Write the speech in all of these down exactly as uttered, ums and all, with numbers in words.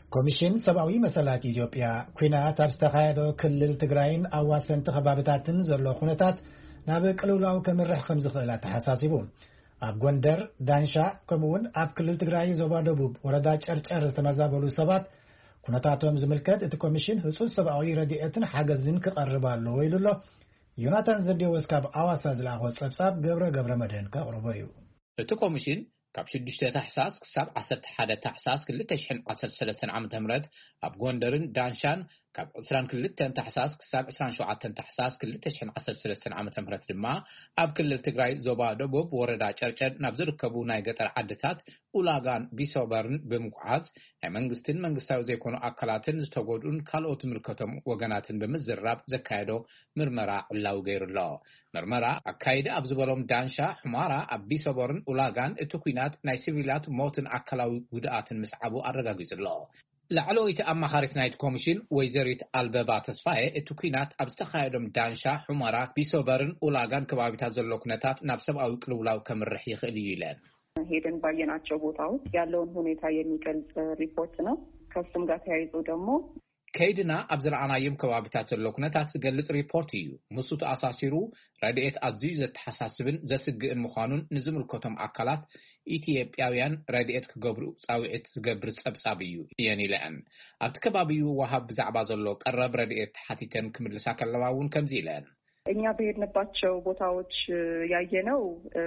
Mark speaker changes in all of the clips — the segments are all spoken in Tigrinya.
Speaker 1: ኮሚሽን ሰብአዊ መሰላት ኢትዮጵያ ኩናት ኣብ ዝተኻየደ ክልል ትግራይን ኣዋሰንቲ ከባቢታትን ዘሎ ኩነታት ናብ ቅልውላው ከምርሕ ከም ዝኽእል ተሓሳሲቡ ኣብ ጎንደር ዳንሻ ከምኡውን ኣብ ክልል ትግራይ ዞባ ደቡብ ወረዳ ጨርጨር ዝተመዛበሉ ሰባት ኩነታቶም ዝምልከት እቲ ኮሚሽን ህጹጽ ሰብአዊ ረድኤትን ሓገዝን ክቐርብ ኣለዎ ኢሉሎ ዮናታን ዘዴዎስ ካብ ኣዋሳ ዝለኣኾ ጸብጻብ ገብረ ገብረ መድህን ከቕርቦ እዩ።
Speaker 2: እቲ ኮሚሽን ካብ ሽዱሽተ ታሕሳስ ክሳብ ዓሰርተ ሓደ ታሕሳስ ክልተ ሽሕን ዓሰርተ ሰለስተ ዓመተ ምህረት ኣብ ጎንደርን ዳንሻን ካብ ዕስራን ክልተ ታሕሳስ ክሳብ ዕስራን ሸውዓተ ታሕሳስ ክልተ ሽሕን ዓሰርተ ሰለስተ ዓመተ ምህረት ድማ ኣብ ክልል ትግራይ ዞባ ደቡብ ወረዳ ጨርጨር ናብ ዝርከቡ ናይ ገጠር ዓድታት ኡላጋን ቢሶበርን ብምጉዓዝ ናይ መንግስትን መንግስታዊ ዘይኮኑ ኣካላትን ዝተጎድኡን ካልኦት ምልከቶም ወገናትን ብምዝራብ ዘካየዶ ምርመራ ዕላው ገይሩሎ። ምርመራ ኣካይደ ኣብ ዝበሎም ዳንሻ ሕማራ ኣብ ቢሶበርን ኡላጋን እቲ ኩናት ናይ ሲቪላት ሞትን ኣካላዊ ጉድኣትን ምስዓቡ ኣረጋጊጹሎ። ላዕለወይቲ ኣማኻሪት ናይቲ ኮሚሽን ወይዘሪት ኣልበባ ተስፋዬ እቲ ኩናት ኣብ ዝተኻየዶም ዳንሻ ሕማራ ቢሶበርን ኡላጋን ከባቢታት ዘሎ ኩነታት ናብ ሰብአዊ ቅልውላው ከምርሕ ይኽእል እዩ ኢለን።
Speaker 3: ሄደን ባየናቸው ቦታዎች ያለውን ሁኔታ የሚገልጽ ሪፖርት ነው። ከሱም ጋር ተያይዞ ደግሞ
Speaker 2: ከይድና ኣብ ዝረኣናዮም ከባቢታት ዘሎ ኩነታት ዝገልጽ ሪፖርት እዩ። ምስኡ ተኣሳሲሩ ረድኤት ኣዝዩ ዘተሓሳስብን ዘስግእን ምዃኑን ንዝምልከቶም ኣካላት ኢትዮጵያውያን ረድኤት ክገብሩ ጻውዒት ዝገብር ጸብጻብ እዩ እየን ኢለን። ኣብቲ ከባቢኡ ወሃብ ብዛዕባ ዘሎ ቀረብ ረድኤት ተሓቲተን ክምልሳ ከለዋ እውን ከምዚ ኢለን።
Speaker 3: እኛ በሄድንባቸው ቦታዎች ያየነው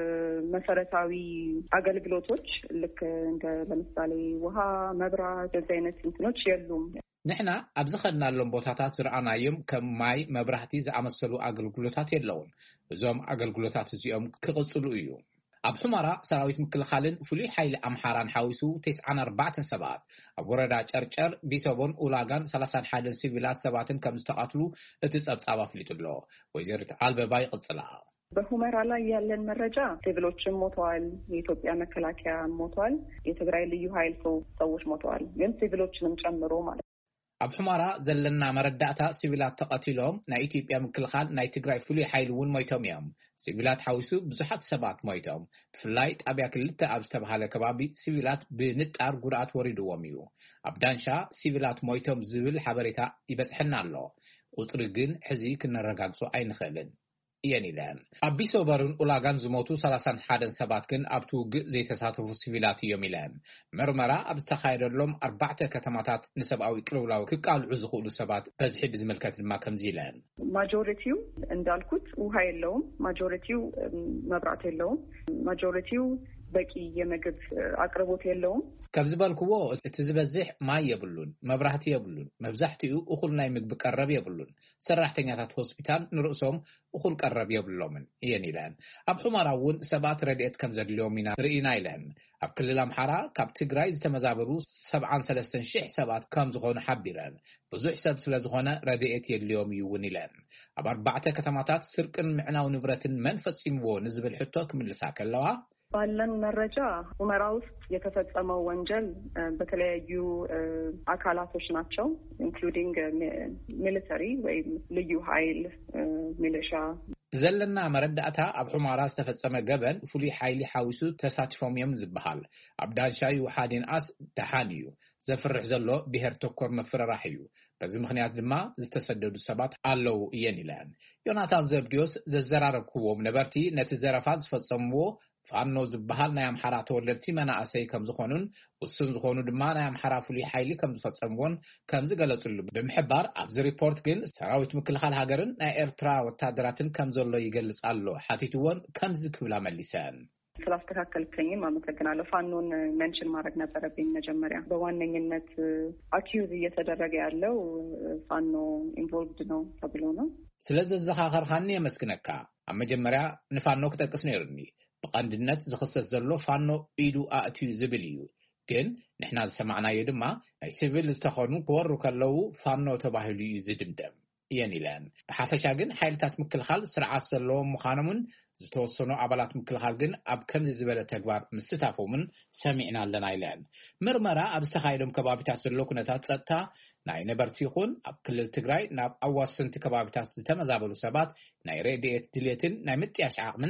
Speaker 3: መሰረታዊ አገልግሎቶች ልክ እንደ ለምሳሌ ውሃ፣ መብራት እንደዚህ አይነት እንትኖች የሉም።
Speaker 2: ንሕና ኣብ ዝኸድናሎም ቦታታት ዝረኣናዮም ከም ማይ፣ መብራህቲ ዝኣመሰሉ ኣገልግሎታት የለውን። እዞም ኣገልግሎታት እዚኦም ክቕጽሉ እዩ። ኣብ ሕማራ ሰራዊት ምክልኻልን ፍሉይ ሓይሊ ኣምሓራን ሓዊሱ ተስዓን ኣርባዕተ ሰባት ኣብ ወረዳ ጨርጨር ቢሶቦን ኡላጋን ሰላሳ ሓደ ሲቪላት ሰባትን ከም ዝተቃትሉ እቲ ጸብጻብ አፍሊጡሎ። ወይዘሪት አልበባ ይቅጽላ።
Speaker 3: በሁመራ ላይ ያለን መረጃ ሲቪሎችም ሞተዋል፣ የኢትዮጵያ መከላከያ ሞተዋል፣ የትግራይ ልዩ ኃይል ሰዎች ሞተዋል፣ ግን ሲቪሎችንም ጨምሮ ማለት
Speaker 2: ኣብ ሕማራ ዘለና መረዳእታ ሲቪላት ተቀቲሎም ናይ ኢትዮጵያ ምክልኻል ናይ ትግራይ ፍሉይ ሓይሊ እውን ሞይቶም እዮም። ሲቪላት ሓዊሱ ብዙሓት ሰባት ሞይቶም ብፍላይ ጣብያ ክልተ ኣብ ዝተባሃለ ከባቢ ሲቪላት ብንጣር ጉድኣት ወሪድዎም እዩ። ኣብ ዳንሻ ሲቪላት ሞይቶም ዝብል ሓበሬታ ይበጽሕና ኣሎ። ቁጥሪ ግን ሕዚ ክነረጋግጾ ኣይንኽእልን እየን ኢለን። ኣብ ቢሶበርን ኡላጋን ዝሞቱ ሰላሳ ሓደ ሰባት ግን ኣብቲ ውግእ ዘይተሳተፉ ሲቪላት እዮም ኢለን። ምርመራ ኣብ ዝተኻየደሎም ኣርባዕተ ከተማታት ንሰብኣዊ ቅልውላው ክቃልዑ ዝኽእሉ ሰባት በዝሒ ብዝምልከት ድማ ከምዚ ኢለን።
Speaker 3: ማጆሪቲው እንዳልኩት ውሃ የለውም፣ ማጆሪቲው መብራት የለውም፣ ማጆሪቲው በቂ የምግብ አቅርቦት የለውም።
Speaker 2: ከብዝበልክዎ እቲ ዝበዝሕ ማይ የብሉን፣ መብራህቲ የብሉን፣ መብዛሕትኡ እኹል ናይ ምግቢ ቀረብ የብሉን፣ ሰራሕተኛታት ሆስፒታል ንርእሶም እኹል ቀረብ የብሎምን እየን ኢለን። ኣብ ሕማራ እውን ሰባት ረድኤት ከም ዘድልዮም ኢና ርኢና ኢለን። ኣብ ክልል ኣምሓራ ካብ ትግራይ ዝተመዛበሉ ሰብዓን ሰለስተን ሽሕ ሰባት ከም ዝኾኑ ሓቢረን። ብዙሕ ሰብ ስለ ዝኾነ ረድኤት የድልዮም እዩ እውን ኢለን። ኣብ ኣርባዕተ ከተማታት ስርቅን ምዕናው ንብረትን መን ፈጺምዎ ንዝብል ሕቶ ክምልሳ ከለዋ
Speaker 3: ባለን መረጃ ሁመራ ውስጥ የተፈጸመው ወንጀል በተለያዩ አካላቶች ናቸው ኢንክሉዲንግ ሚሊተሪ ወይም ልዩ ኃይል ሚሊሻ
Speaker 2: ዘለና መረዳእታ ኣብ ሕማራ ዝተፈጸመ ገበን ፍሉይ ሓይሊ ሓዊሱ ተሳቲፎም እዮም ዝበሃል። ኣብ ዳንሻይ ውሓዲን ኣስ ደሓን እዩ ዘፍርሕ ዘሎ ብሄር ተኮር መፍረራሕ እዩ። በዚ ምክንያት ድማ ዝተሰደዱ ሰባት ኣለው እየን ኢለን። ዮናታን ዘብዲዮስ ዘዘራረብክዎም ነበርቲ ነቲ ዘረፋ ዝፈጸምዎ ፋኖ ዝበሃል ናይ ኣምሓራ ተወለድቲ መናእሰይ ከም ዝኾኑን ውሱን ዝኾኑ ድማ ናይ ኣምሓራ ፍሉይ ሓይሊ ከም ዝፈጸምዎን ከም ዝገለጹሉ ብምሕባር ኣብዚ ሪፖርት ግን ሰራዊት ምክልኻል ሃገርን ናይ ኤርትራ ወታደራትን ከም ዘሎ ይገልጽ ኣሎ። ሓቲትዎን ከምዚ ክብላ መሊሰን።
Speaker 3: ስላስተካከልከኝም አመሰግናለሁ። ፋኖን ሜንሽን ማድረግ ነበረብኝ መጀመሪያ። በዋነኝነት አኪዩዝ እየተደረገ ያለው ፋኖ ኢንቮልቭድ ነው ተብሎ ነው።
Speaker 2: ስለዚህ ዘኻኸርካኒ የመስግነካ። ኣብ መጀመሪያ ንፋኖ ክጠቅስ ነይሩኒ። በቀንድነት ዝኽሰስ ዘሎ ፋኖ ኢዱ ኣእትዩ ዝብል እዩ። ግን ንሕና ዝሰማዕናዮ ድማ ናይ ሲቪል ዝተኾኑ ክወሩ ከለዉ ፋኖ ተባሂሉ እዩ ዝድምደም እየን ኢለን። ብሓፈሻ ግን ሓይልታት ምክልኻል ስርዓት ዘለዎም ምዃኖምን ዝተወሰኑ ኣባላት ምክልኻል ግን ኣብ ከምዚ ዝበለ ተግባር ምስታፎምን ሰሚዕና ኣለና ኢለን። ምርመራ ኣብ ዝተኻየዶም ከባቢታት ዘሎ ኩነታት ጸጥታ ናይ ነበርቲ ይኹን ኣብ ክልል ትግራይ ናብ ኣዋሰንቲ ከባቢታት ዝተመዛበሉ ሰባት ናይ ረድኤት ድሌትን ናይ ምጥያሽ ዓቕምን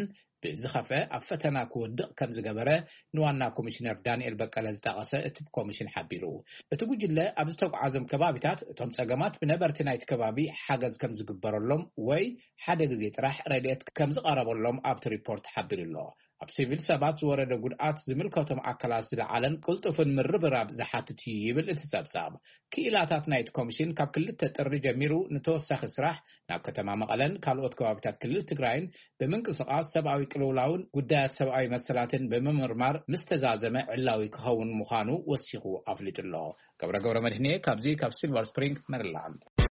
Speaker 2: ብዝኸፈ ኣብ ፈተና ክወድቕ ከም ዝገበረ ንዋና ኮሚሽነር ዳንኤል በቀለ ዝጠቐሰ እቲ ኮሚሽን ሓቢሩ እቲ ጉጅለ ኣብ ዝተጓዓዞም ከባቢታት እቶም ጸገማት ብነበርቲ ናይቲ ከባቢ ሓገዝ ከም ዝግበረሎም ወይ ሓደ ግዜ ጥራሕ ረድኤት ከም ዝቐረበሎም ኣብቲ ሪፖርት ሓቢሩሎ ኣብ ሲቪል ሰባት ዝወረደ ጉድኣት ዝምልከቶም ኣካላት ዝለዓለን ቅልጡፍን ምርብራብ ዝሓትት እዩ ይብል እቲ ጸብጻብ ክኢላታት ናይቲ ኮሚሽን ካብ ክልተ ጥሪ ጀሚሩ ንተወሳኺ ስራሕ ናብ ከተማ መቐለን ካልኦት ከባቢታት ክልል ትግራይን ብምንቅስቓስ ሰብኣዊ ቅልውላውን ጉዳያት ሰብኣዊ መሰላትን ብምምርማር ምስተዛዘመ ዕላዊ ክኸውን ምዃኑ ወሲኹ ኣፍሊጡሎ ገብረ ገብረ መድህኔ ካብዚ ካብ ሲልቨር ስፕሪንግ መሪላንድ